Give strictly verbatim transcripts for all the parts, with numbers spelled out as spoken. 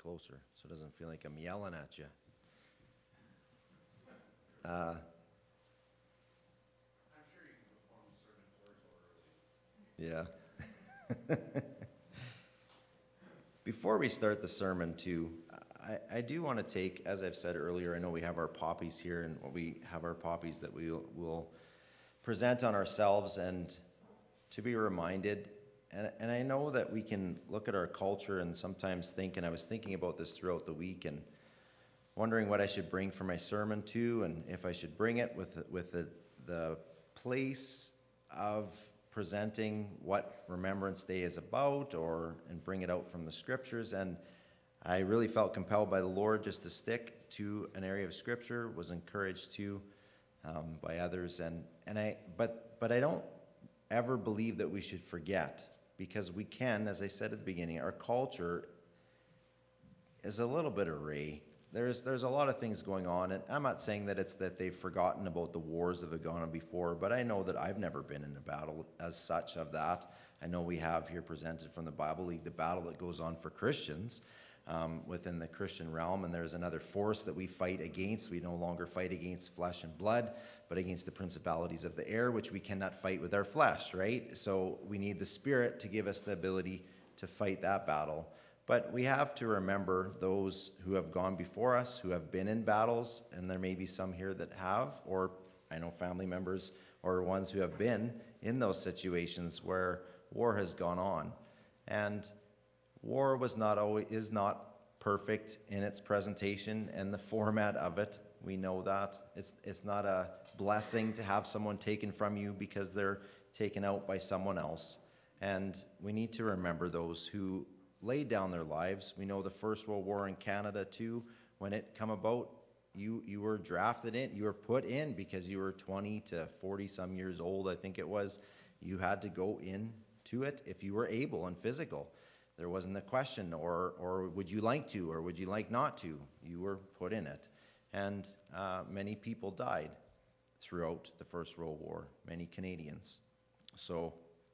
closer so it doesn't feel like I'm yelling at you. Uh, I'm sure you can perform the sermon towards orally. yeah. Before we start the sermon, too, I, I do want to take, as I've said earlier, I know we have our poppies here, and we have our poppies that we will we'll present on ourselves, and to be reminded. And, and I know that we can look at our culture and sometimes think, and I was thinking about this throughout the week and wondering what I should bring for my sermon too, and if I should bring it with with the, the place of presenting what Remembrance Day is about, or and bring it out from the scriptures. And I really felt compelled by the Lord just to stick to an area of scripture. Was encouraged to um, by others, and and I but but I don't ever believe that we should forget, because we can, as I said at the beginning, our culture is a little bit array. There's there's a lot of things going on, and I'm not saying that it's that they've forgotten about the wars that have gone on before, but I know that I've never been in a battle as such of that. I know we have here presented from the Bible League the battle that goes on for Christians um, within the Christian realm, and there's another force that we fight against. We no longer fight against flesh and blood, but against the principalities of the air, which we cannot fight with our flesh, right? So we need the Spirit to give us the ability to fight that battle. But we have to remember those who have gone before us, who have been in battles, and there may be some here that have, or I know family members or ones who have been in those situations where war has gone on. And war was not always is not perfect in its presentation and the format of it. We know that. It's it's not a blessing to have someone taken from you because they're taken out by someone else. And we need to remember those who laid down their lives. We know the First World War in Canada too, when it come about, you you were drafted in, you were put in because you were twenty to forty some years old, I think it was. You had to go in to it if you were able and physical. There wasn't a question, or or would you like to, or would you like not to. You were put in it. And uh, many people died throughout the First World War, many Canadians. So,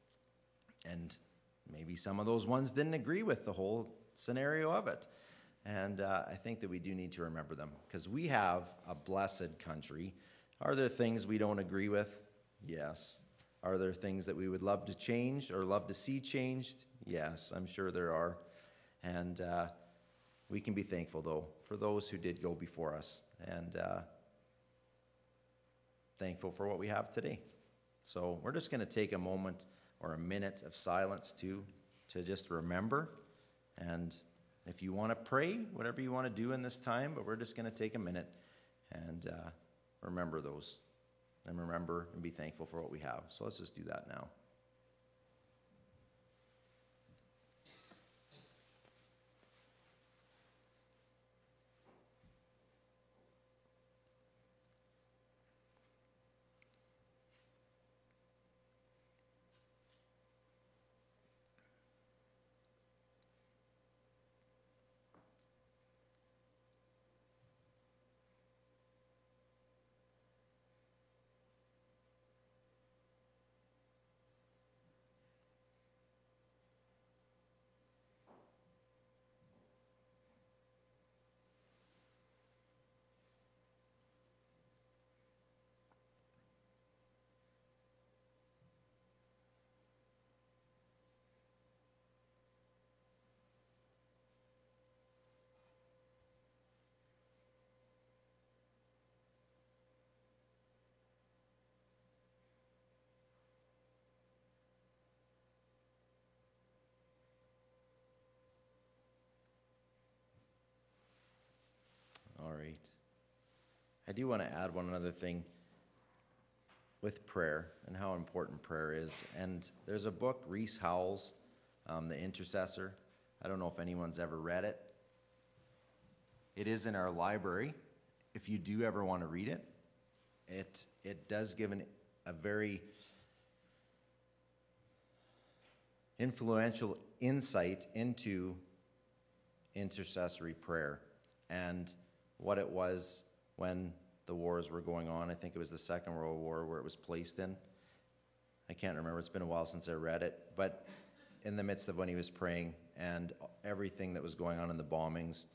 and maybe some of those ones didn't agree with the whole scenario of it. And uh, I think that we do need to remember them, because we have a blessed country. Are there things we don't agree with? Yes. Are there things that we would love to change or love to see changed? Yes, I'm sure there are. And uh, we can be thankful, though, for those who did go before us, and uh, thankful for what we have today. So we're just going to take a moment or a minute of silence to to just remember. And if you want to pray, whatever you want to do in this time, but we're just going to take a minute and uh, remember those, and remember and be thankful for what we have. So let's just do that now. All right. I do want to add one other thing with prayer and how important prayer is. And there's a book, Rees Howells, um, The Intercessor. I don't know if anyone's ever read it. It is in our library. If you do ever want to read it, it it does give an, a very influential insight into intercessory prayer and what it was when the wars were going on. I think it was the Second World War where it was placed in. I can't remember. It's been a while since I read it. But in the midst of when he was praying and everything that was going on in the bombings,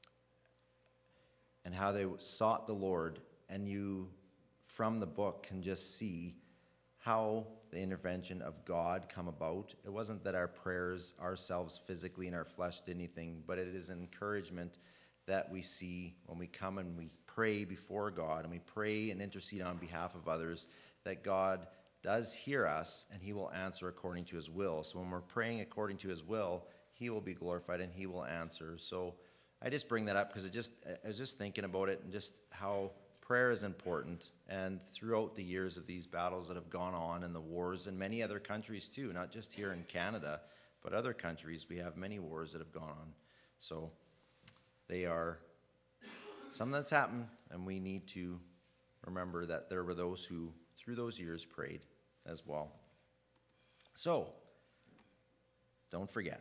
and how they sought the Lord, and you, from the book, can just see how the intervention of God come about. It wasn't that our prayers ourselves physically in our flesh did anything, but it is an encouragement that we see when we come and we pray before God and we pray and intercede on behalf of others, that God does hear us and he will answer according to his will. So when we're praying according to his will, he will be glorified and he will answer. So I just bring that up because it just I was just thinking about it and just how prayer is important. And throughout the years of these battles that have gone on and the wars in many other countries too, not just here in Canada, but other countries, we have many wars that have gone on. So they are something that's happened, and we need to remember that there were those who through those years prayed as well. So don't forget.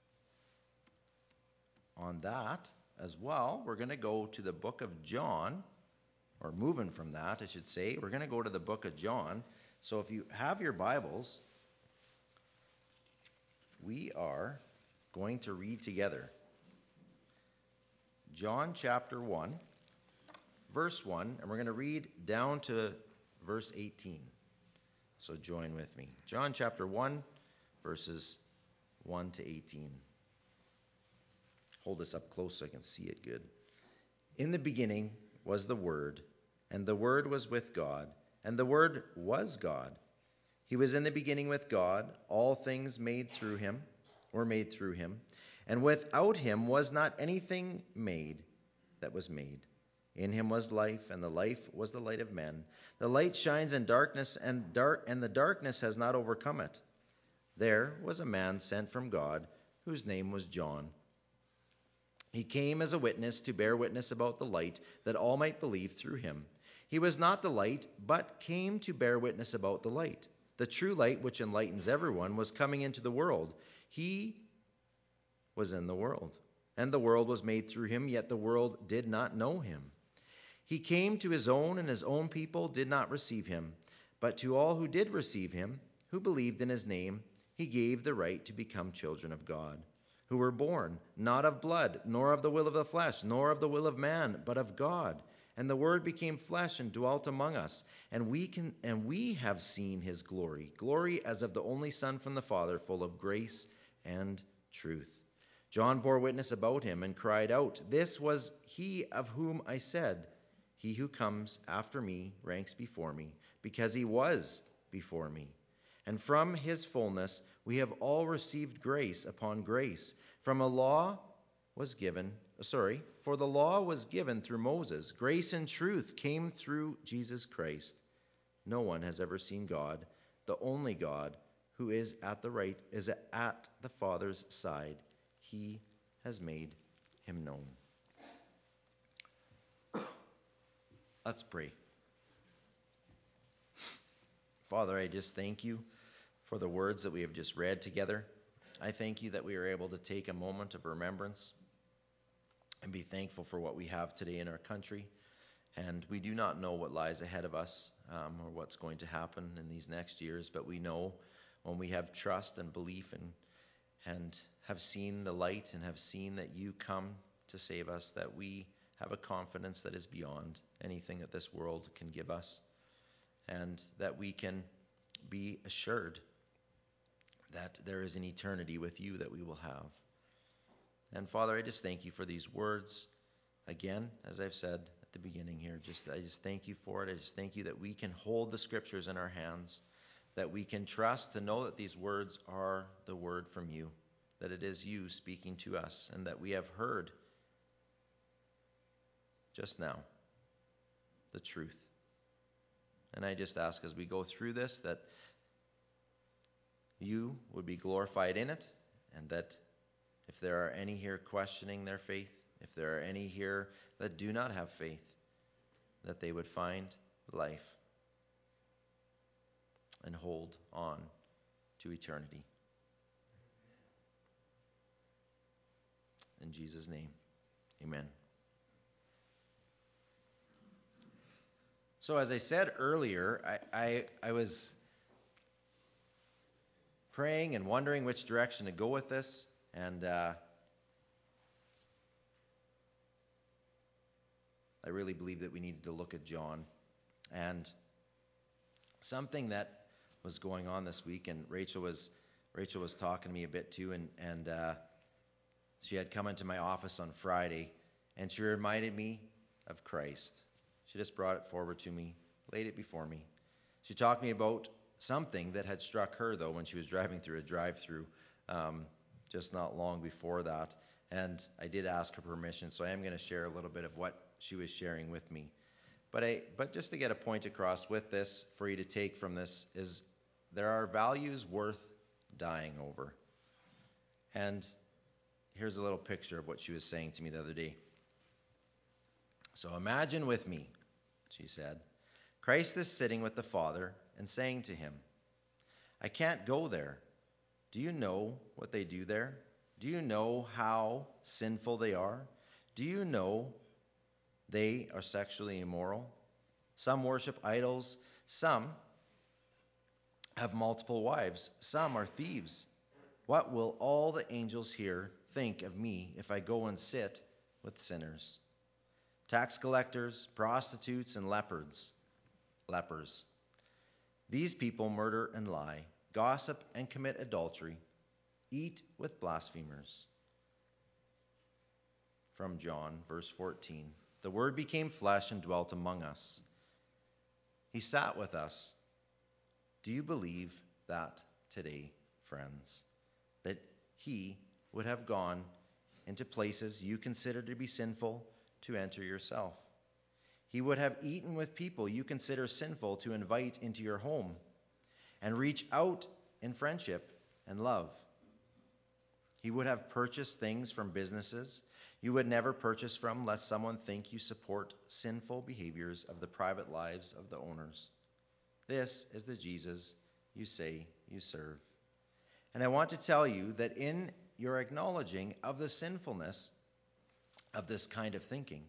On that as well, we're going to go to the book of John, or moving from that, I should say. We're going to go to the book of John. So if you have your Bibles, we are going to read together John chapter one, verse one, and we're going to read down to verse eighteen. So join with me. John chapter one, verses one to eighteen. Hold this up close so I can see it good. In the beginning was the Word, and the Word was with God, and the Word was God. He was in the beginning with God. All things made through him were made through him, and without him was not anything made that was made. In him was life, and the life was the light of men. The light shines in darkness, and dark and the darkness has not overcome it. There was a man sent from God, whose name was John. He came as a witness to bear witness about the light, that all might believe through him. He was not the light, but came to bear witness about the light. The true light, which enlightens everyone, was coming into the world. He was in the world, and the world was made through him, yet the world did not know him. He came to his own, and his own people did not receive him. But to all who did receive him, who believed in his name, he gave the right to become children of God, who were born not of blood, nor of the will of the flesh, nor of the will of man, but of God. And the Word became flesh and dwelt among us, and we can and we have seen his glory, glory as of the only Son from the Father, full of grace and truth. John bore witness about him and cried out, "This was he of whom I said, he who comes after me ranks before me, because he was before me." And from his fullness we have all received grace upon grace. From a law was given, sorry, for the law was given through Moses. Grace and truth came through Jesus Christ. No one has ever seen God, the only God, who is at the right, is at the Father's side. He has made him known. Let's pray. Father, I just thank you for the words that we have just read together. I thank you that we are able to take a moment of remembrance and be thankful for what we have today in our country. And we do not know what lies ahead of us um, or what's going to happen in these next years, but we know when we have trust and belief and, and have seen the light and have seen that you come to save us, that we have a confidence that is beyond anything that this world can give us, and that we can be assured that there is an eternity with you that we will have. And Father, I just thank you for these words. Again, as I've said at the beginning here, just I just thank you for it. I just thank you that we can hold the scriptures in our hands, that we can trust to know that these words are the word from you, that it is you speaking to us, and that we have heard just now the truth. And I just ask as we go through this that you would be glorified in it, and that if there are any here questioning their faith, if there are any here that do not have faith, that they would find life and hold on to eternity. In Jesus' name, amen. So as I said earlier, I, I, I was praying and wondering which direction to go with this. And uh, I really believe that we needed to look at John. And something that was going on this week, and Rachel was Rachel was talking to me a bit too, and, and uh, she had come into my office on Friday, and she reminded me of Christ. She just brought it forward to me, laid it before me. She talked to me about something that had struck her, though, when she was driving through a drive-through um, just not long before that. And I did ask her permission, so I am going to share a little bit of what she was sharing with me. But I, but just to get a point across with this, for you to take from this, is there are values worth dying over. And here's a little picture of what she was saying to me the other day. So imagine with me, she said, Christ is sitting with the Father and saying to him, I can't go there. Do you know what they do there? Do you know how sinful they are? Do you know they are sexually immoral? Some worship idols. Some have multiple wives. Some are thieves. What will all the angels here think of me if I go and sit with sinners? Tax collectors, prostitutes, and lepers. Lepers. These people murder and lie, gossip and commit adultery, eat with blasphemers. From John, verse fourteen. The Word became flesh and dwelt among us. He sat with us. Do you believe that today, friends? That he would have gone into places you consider to be sinful to enter yourself. He would have eaten with people you consider sinful to invite into your home and reach out in friendship and love. He would have purchased things from businesses you would never purchase from, lest someone think you support sinful behaviors of the private lives of the owners. This is the Jesus you say you serve. And I want to tell you that in your acknowledging of the sinfulness of this kind of thinking,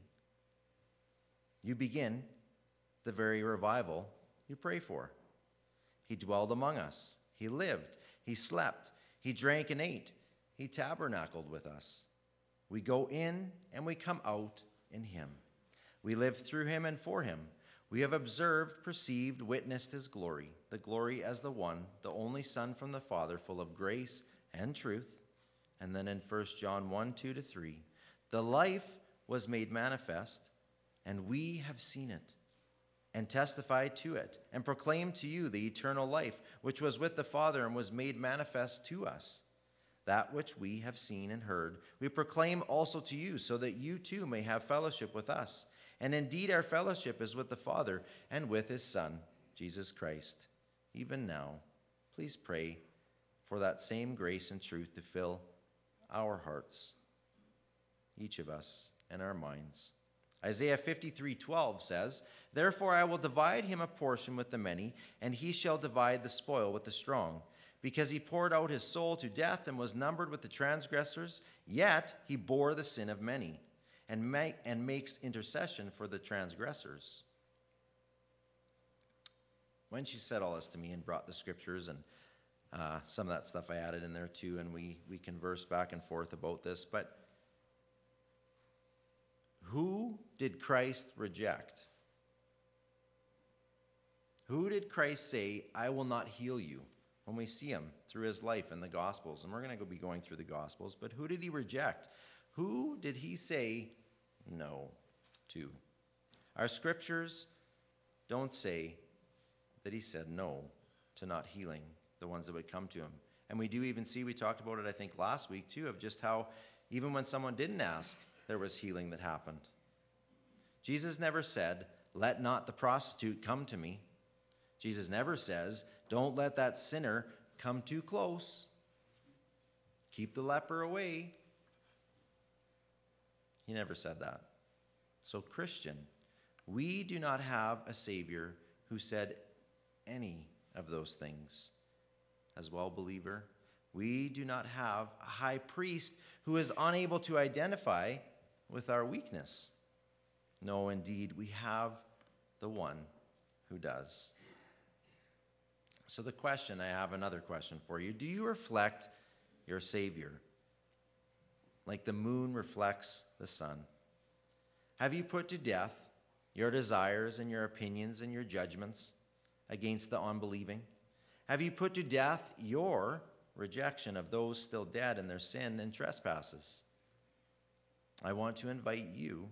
you begin the very revival you pray for. He dwelled among us. He lived. He slept. He drank and ate. He tabernacled with us. We go in and we come out in him. We live through him and for him. We have observed, perceived, witnessed his glory, the glory as the one, the only Son from the Father, full of grace and truth. And then in First John one, two to three, the life was made manifest, and we have seen it, and testified to it, and proclaimed to you the eternal life, which was with the Father and was made manifest to us. That which we have seen and heard, we proclaim also to you, so that you too may have fellowship with us. And indeed our fellowship is with the Father and with his Son, Jesus Christ. Even now, please pray for that same grace and truth to fill our hearts, each of us, and our minds. Isaiah fifty-three twelve says, Therefore I will divide him a portion with the many, and he shall divide the spoil with the strong. Because he poured out his soul to death and was numbered with the transgressors, yet he bore the sin of many, and, make, and makes intercession for the transgressors. When she said all this to me and brought the scriptures and uh, some of that stuff I added in there too, and we, we conversed back and forth about this, but who did Christ reject? Who did Christ say, I will not heal you? When we see him through his life in the Gospels, and we're going to be going through the Gospels, but who did he reject? Who did he say no to? Our scriptures don't say that he said no to not healing the ones that would come to him. And we do even see, we talked about it I think last week too, of just how even when someone didn't ask, there was healing that happened. Jesus never said, let not the prostitute come to me. Jesus never says, don't let that sinner come too close. Keep the leper away. He never said that. So, Christian, we do not have a Savior who said any of those things. As well, believer, we do not have a high priest who is unable to identify with our weakness. No, indeed, we have the one who does. So the question, I have another question for you. Do you reflect your Savior like the moon reflects the sun? Have you put to death your desires and your opinions and your judgments against the unbelieving? Have you put to death your rejection of those still dead in their sin and trespasses? I want to invite you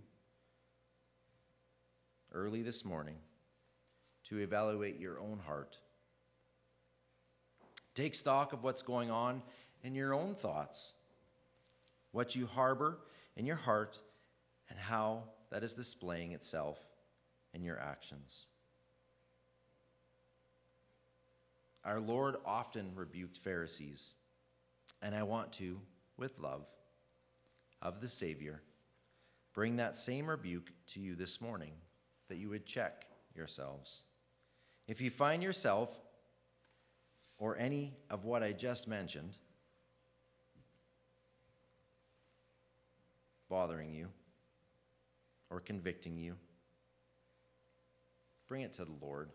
early this morning to evaluate your own heart. Take stock of what's going on in your own thoughts, what you harbor in your heart, and how that is displaying itself in your actions. Our Lord often rebuked Pharisees, and I want to, with love of the Savior, bring that same rebuke to you this morning, that you would check yourselves. If you find yourself or any of what I just mentioned bothering you or convicting you, bring it to the Lord.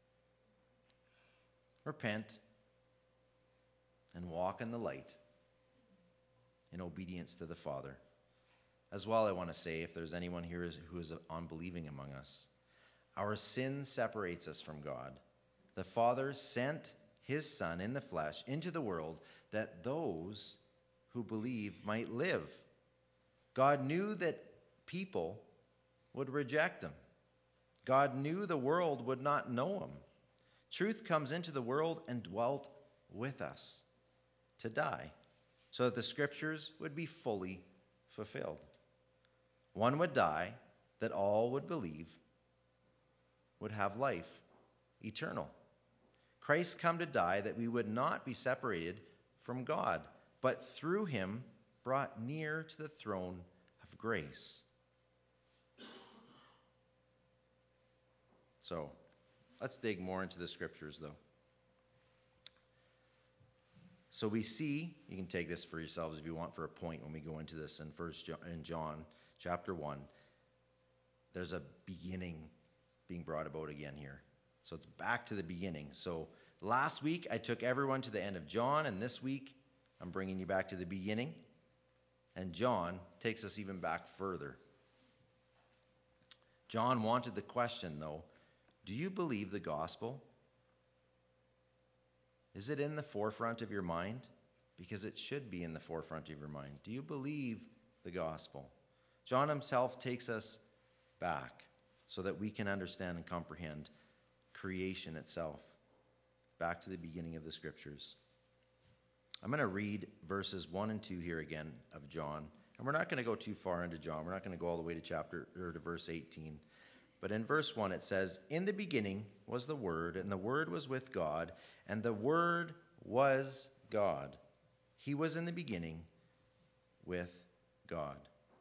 Repent and walk in the light in obedience to the Father. As well, I want to say, if there's anyone here who is unbelieving among us, our sin separates us from God. The Father sent his Son in the flesh into the world that those who believe might live. God knew that people would reject him. God knew the world would not know him. Truth comes into the world and dwelt with us to die, so that the scriptures would be fully fulfilled. One would die that all would believe would have life eternal. Christ come to die that we would not be separated from God, but through him brought near to the throne of grace. So, let's dig more into the scriptures, though. So we see, you can take this for yourselves if you want for a point when we go into this in First John, in John chapter one. There's a beginning being brought about again here. So it's back to the beginning. So last week I took everyone to the end of John, and this week I'm bringing you back to the beginning. And John takes us even back further. John wanted the question, though, do you believe the gospel? Is it in the forefront of your mind? Because it should be in the forefront of your mind. Do you believe the gospel? John himself takes us back so that we can understand and comprehend creation itself, back to the beginning of the scriptures. I'm going to read verses one and two here again of John. And we're not going to go too far into John. We're not going to go all the way to chapter or to verse eighteen. But in verse one it says, "In the beginning was the Word, and the Word was with God, and the Word was God. He was in the beginning with God."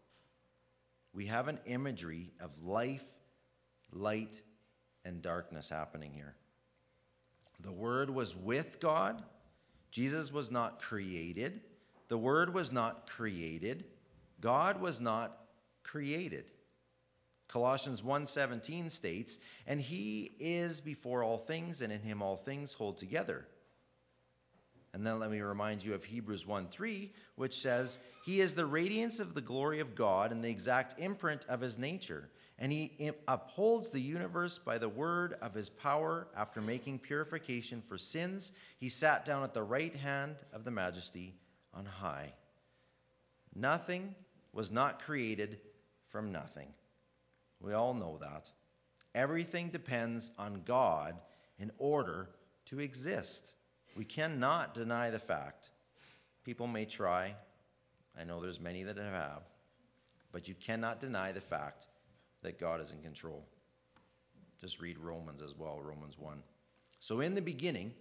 We have an imagery of life, light, and darkness happening here. The Word was with God. Jesus was not created. The Word was not created. God was not created. Colossians one seventeen states, "And he is before all things, and in him all things hold together." And then let me remind you of Hebrews one three, which says, "He is the radiance of the glory of God and the exact imprint of his nature. And he upholds the universe by the word of his power. After making purification for sins, he sat down at the right hand of the Majesty on high." Nothing was not created from nothing. We all know that. Everything depends on God in order to exist. We cannot deny the fact. People may try. I know there's many that have. But you cannot deny the fact that God is in control. Just read Romans as well, Romans one. So in the beginning,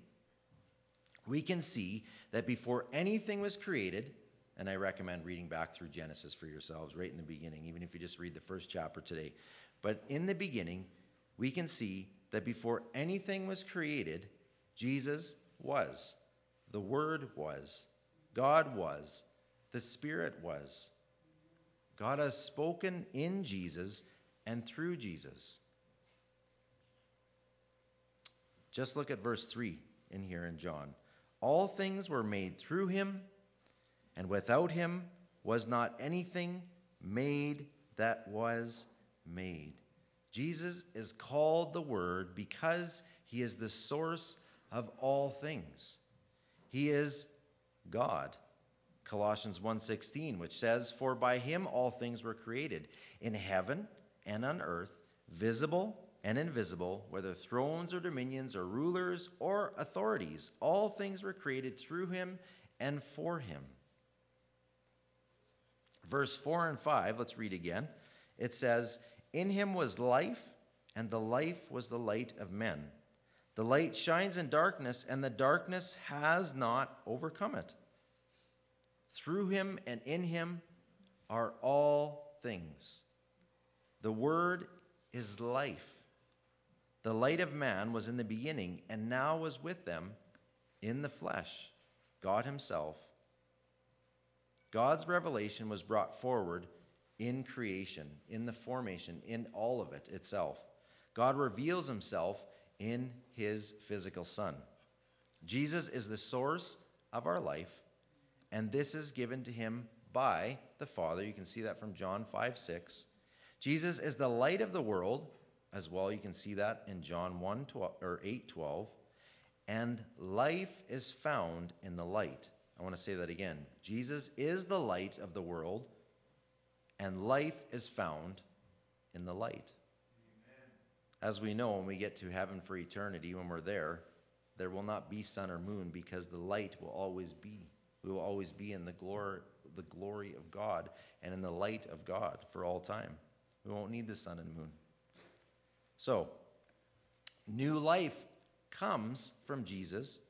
we can see that before anything was created, and I recommend reading back through Genesis for yourselves right in the beginning, even if you just read the first chapter today. But in the beginning, we can see that before anything was created, Jesus was. The Word was. God was. The Spirit was. God has spoken in Jesus and through Jesus. Just look at verse three. in here in John. All things were made through him, and without him was not anything made that was made. Jesus is called the Word because he is the source of all things. He is God. Colossians one sixteen, which says, "For by him all things were created, in heaven and on earth, visible and invisible, whether thrones or dominions or rulers or authorities. All things were created through him and for him." Verse four and five, let's read again. It says, "In him was life, and the life was the light of men. The light shines in darkness, and the darkness has not overcome it. Through him and in him are all things." The Word is life. The light of man was in the beginning, and now was with them in the flesh, God himself. God's revelation was brought forward in creation, in the formation, in all of it itself. God reveals himself in his physical Son. Jesus is the source of our life, and this is given to him by the Father. You can see that from John five six. Jesus is the light of the world as well. You can see that in John one twelve or eight twelve. And life is found in the light. I want to say that again. Jesus is the light of the world, and life is found in the light. Amen. As we know, when we get to heaven for eternity, when we're there, there will not be sun or moon, because the light will always be. We will always be in the glory, the glory of God and in the light of God for all time. We won't need the sun and moon. So, new life comes from Jesus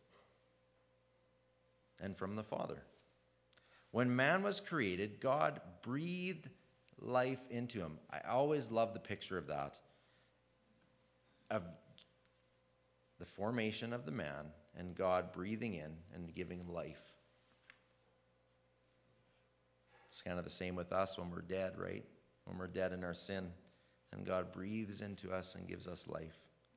and from the Father. When man was created, God breathed life into him. I always love the picture of that, of the formation of the man and God breathing in and giving life. It's kind of the same with us when we're dead, right? When we're dead in our sin, and God breathes into us and gives us life.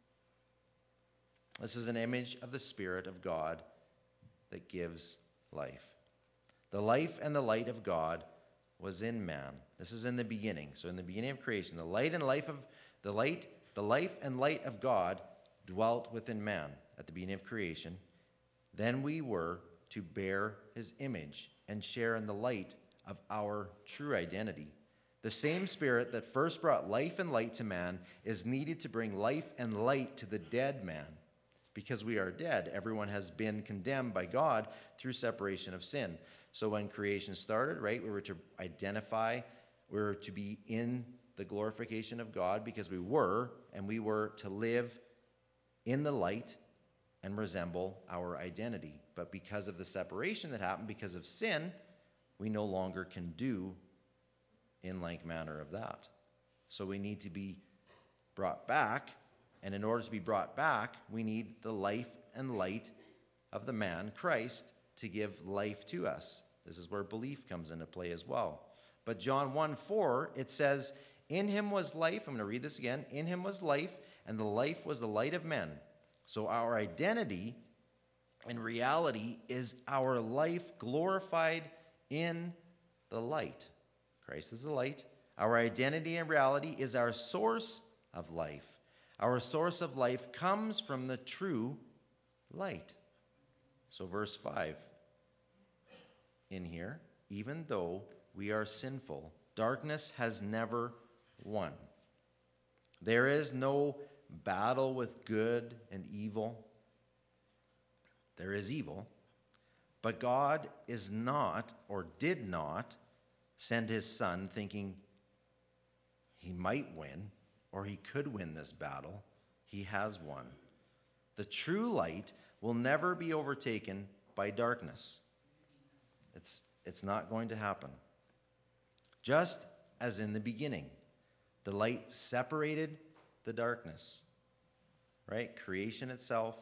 This is an image of the Spirit of God that gives life. The life and the light of God was in man. This is in the beginning. So in the beginning of creation, the light and life of the light, the life and light of God dwelt within man at the beginning of creation. Then we were to bear his image and share in the light of our true identity. The same Spirit that first brought life and light to man is needed to bring life and light to the dead man. Because we are dead, everyone has been condemned by God through separation of sin. So when creation started, right, we were to identify, we were to be in the glorification of God because we were, and we were to live in the light and resemble our identity. But because of the separation that happened, because of sin, we no longer can do in like manner of that. So we need to be brought back, and in order to be brought back, we need the life and light of the man, Christ, to give life to us. This is where belief comes into play as well. But John one four, it says, "In him was life," I'm going to read this again, "In him was life, and the life was the light of men." So our identity in reality is our life glorified in the light. Christ is the light. Our identity in reality is our source of life. Our source of life comes from the true light. So verse five in here, "Even though we are sinful, darkness has never won. There is no battle with good and evil. There is evil, but God is not, or did not, send his Son thinking he might win, or he could win this battle. He has won. The true light will never be overtaken by darkness." It's, it's not going to happen. Just as in the beginning, the light separated the darkness. Right? Creation itself,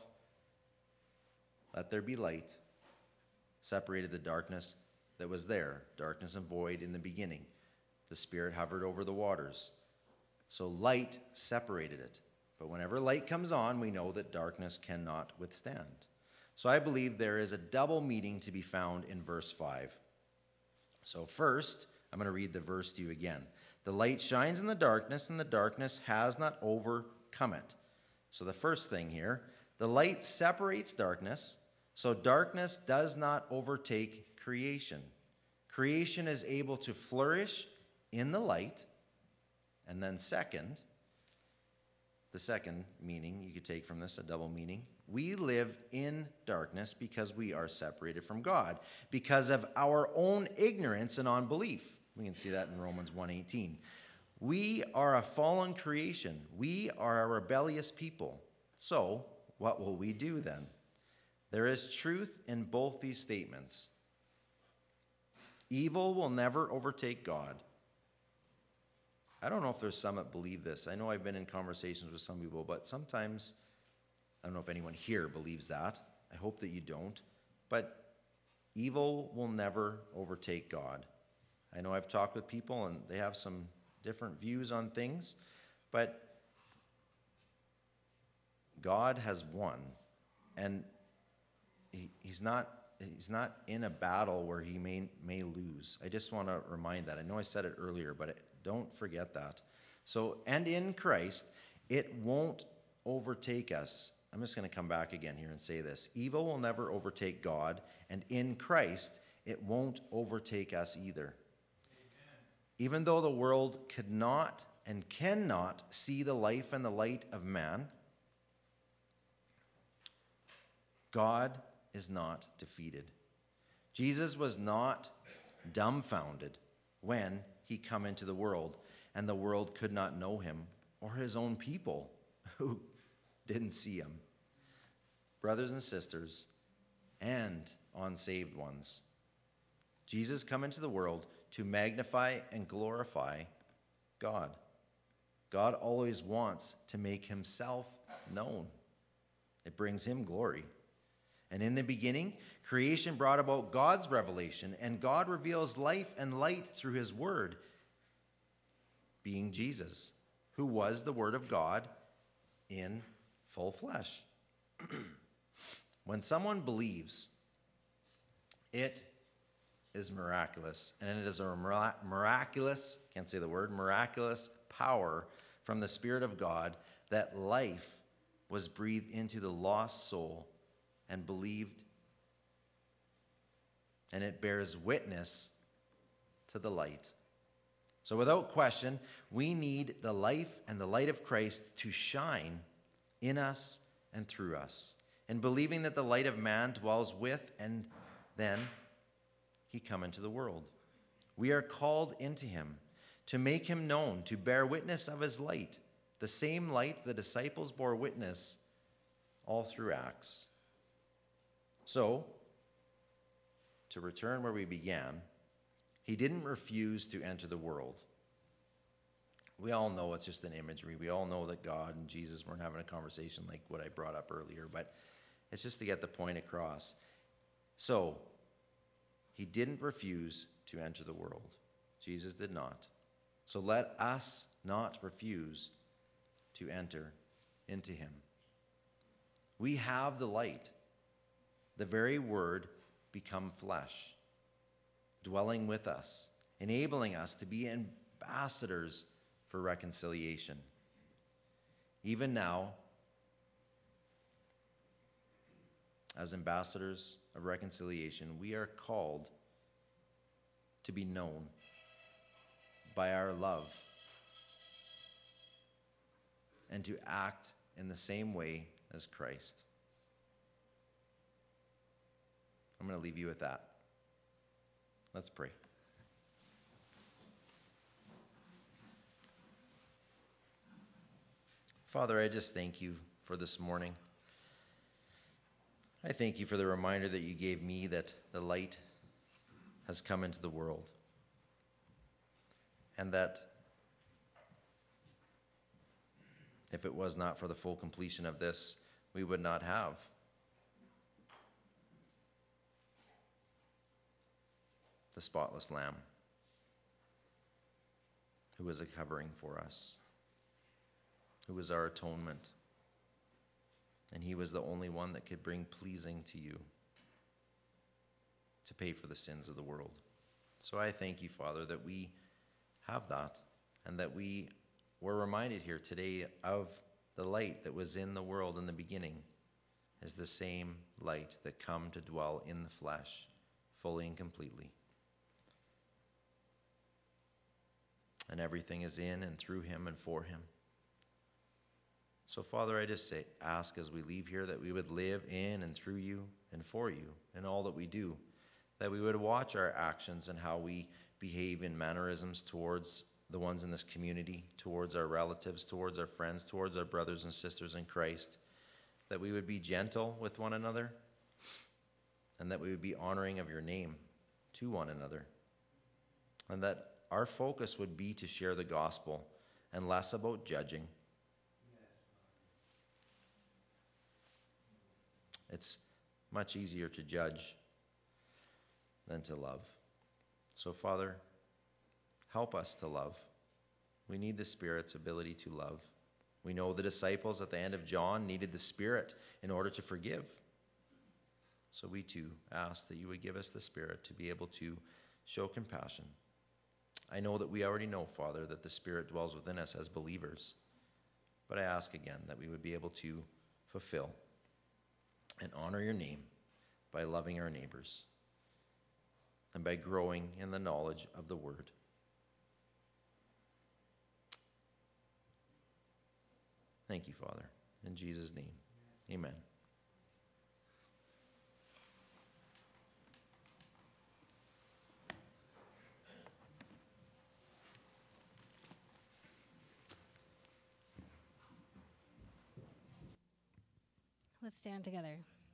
let there be light, separated the darkness that was there. Darkness and void in the beginning. The Spirit hovered over the waters. So light separated it. But whenever light comes on, we know that darkness cannot withstand. So I believe there is a double meaning to be found in verse five. So first, I'm going to read the verse to you again. The light shines in the darkness, and the darkness has not overcome it. So the first thing here, the light separates darkness, so darkness does not overtake creation. Creation is able to flourish in the light. And then second, the second meaning you could take from this, a double meaning, we live in darkness because we are separated from God, because of our own ignorance and unbelief. We can see that in Romans one eighteen. We are a fallen creation. We are a rebellious people. So, what will we do then? There is truth in both these statements. Evil will never overtake God. I don't know if there's some that believe this. I know I've been in conversations with some people, but sometimes, I don't know if anyone here believes that. I hope that you don't. But evil will never overtake God. I know I've talked with people and they have some different views on things, but God has won, and he, he's not he's not in a battle where he may may lose. I just want to remind that. I know I said it earlier, but don't forget that. So, and in Christ, it won't overtake us. I'm just going to come back again here and say this. Evil will never overtake God, and in Christ, it won't overtake us either. Amen. Even though the world could not and cannot see the life and the light of man, God is not defeated. Jesus was not dumbfounded when he come into the world, and the world could not know him, or his own people who didn't see him. Brothers and sisters, and unsaved ones, Jesus come into the world to magnify and glorify God. God always wants to make himself known. It brings him glory. And in the beginning, creation brought about God's revelation, and God reveals life and light through his word, being Jesus, who was the Word of God in full flesh. When someone believes, it is miraculous, and it is a miraculous, can't say the word, miraculous power from the Spirit of God that life was breathed into the lost soul and believed, and it bears witness to the light. So without question, we need the life and the light of Christ to shine in us and through us. And believing that the light of man dwells with, and then he come into the world. We are called into him to make him known, to bear witness of his light, the same light the disciples bore witness all through Acts. So, to return where we began, he didn't refuse to enter the world. We all know it's just an imagery. We all know that God and Jesus weren't having a conversation like what I brought up earlier, but it's just to get the point across. So, he didn't refuse to enter the world. Jesus did not. So let us not refuse to enter into him. We have the light, the very word become flesh, dwelling with us, enabling us to be ambassadors for reconciliation. Even now, as ambassadors of reconciliation, we are called to be known by our love and to act in the same way as Christ. I'm going to leave you with that. Let's pray. Father, I just thank you for this morning. I thank you for the reminder that you gave me that the light has come into the world, and that if it was not for the full completion of this, we would not have the spotless Lamb who is a covering for us, who is our atonement. And he was the only one that could bring pleasing to you, to pay for the sins of the world. So I thank you, Father, that we have that, and that we were reminded here today of the light that was in the world in the beginning is the same light that come to dwell in the flesh fully and completely. And everything is in and through him and for him. So, Father, I just say, ask as we leave here that we would live in and through you and for you in all that we do, that we would watch our actions and how we behave in mannerisms towards the ones in this community, towards our relatives, towards our friends, towards our brothers and sisters in Christ, that we would be gentle with one another, and that we would be honoring of your name to one another, and that our focus would be to share the gospel and less about judging. It's much easier to judge than to love. So, Father, help us to love. We need the Spirit's ability to love. We know the disciples at the end of John needed the Spirit in order to forgive. So we too ask that you would give us the Spirit to be able to show compassion. I know that we already know, Father, that the Spirit dwells within us as believers. But I ask again that we would be able to fulfill and honor your name by loving our neighbors and by growing in the knowledge of the Word. Thank you, Father. In Jesus' name, amen. Let's stand together.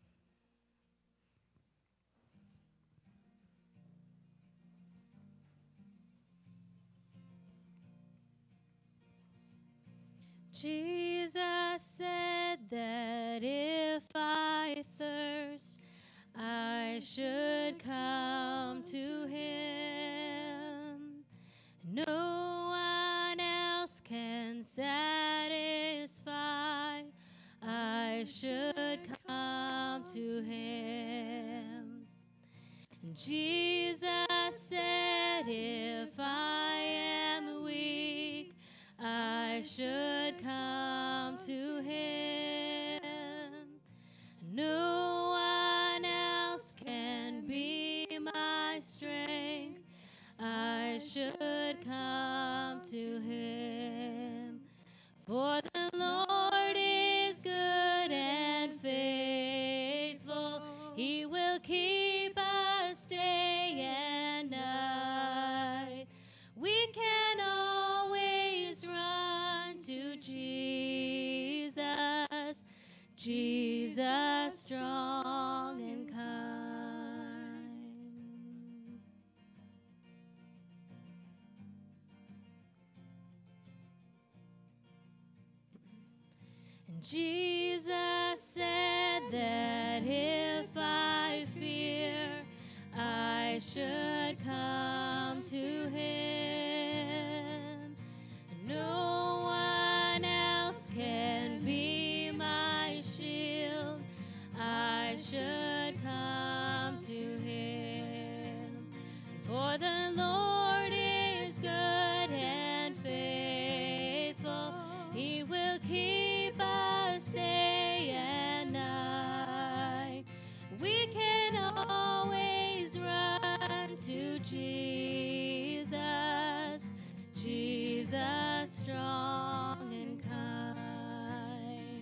Jesus said that if I thirst, I should come to him. No one else can satisfy. I should come to him. Jesus said, if I am weak, I should come to him. No one else can be my strength. I should come to him. For the Lord is good and faithful. He will keep us day and night. We can always run to Jesus, Jesus strong and kind. And Jesus said that if I fear, I should come to him. No one else can be my shield. I should come to him. For the Lord is good and faithful. He will keep us day and night. We can always run to Jesus, Jesus strong and kind.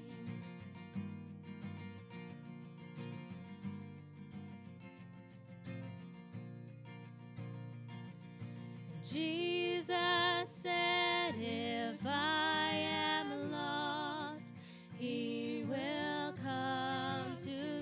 Jesus said, if I am lost, he will come to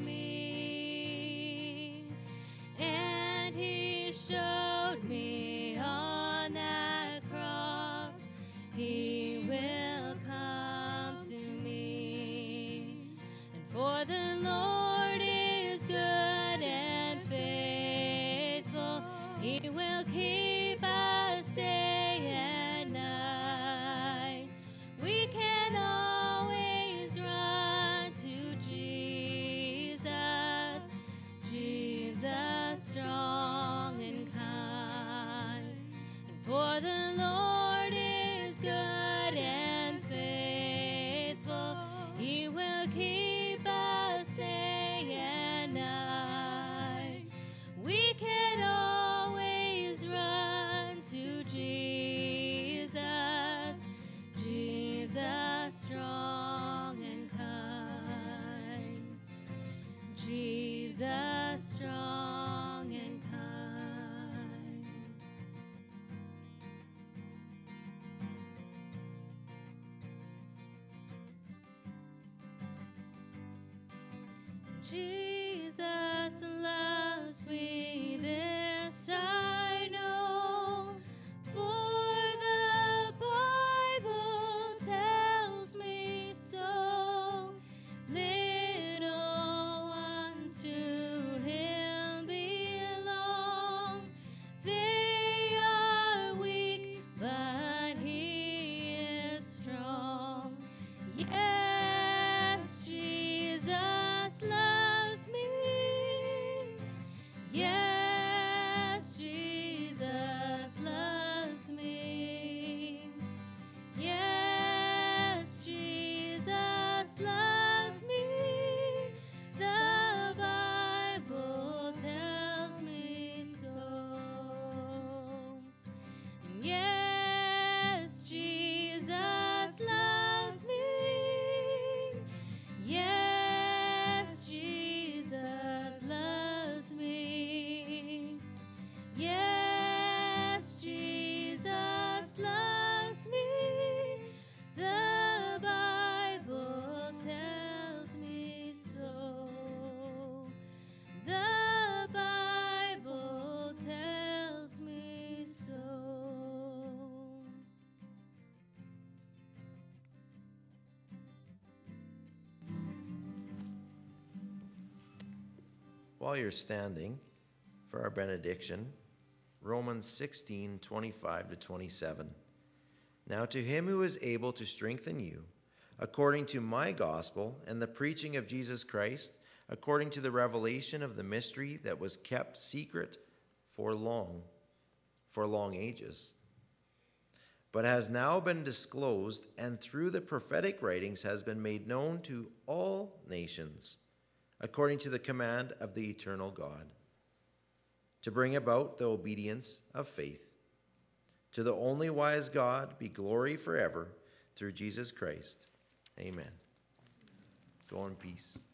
me. And he showed me on that cross, he will come to me. And for the Lord is good and faithful. He will keep us day while you're standing for our benediction, Romans sixteen, twenty-five to twenty-seven. Now to him who is able to strengthen you, according to my gospel and the preaching of Jesus Christ, according to the revelation of the mystery that was kept secret for long, for long ages, but has now been disclosed, and through the prophetic writings has been made known to all nations, according to the command of the eternal God, to bring about the obedience of faith. To the only wise God be glory forever, through Jesus Christ. Amen. Go in peace.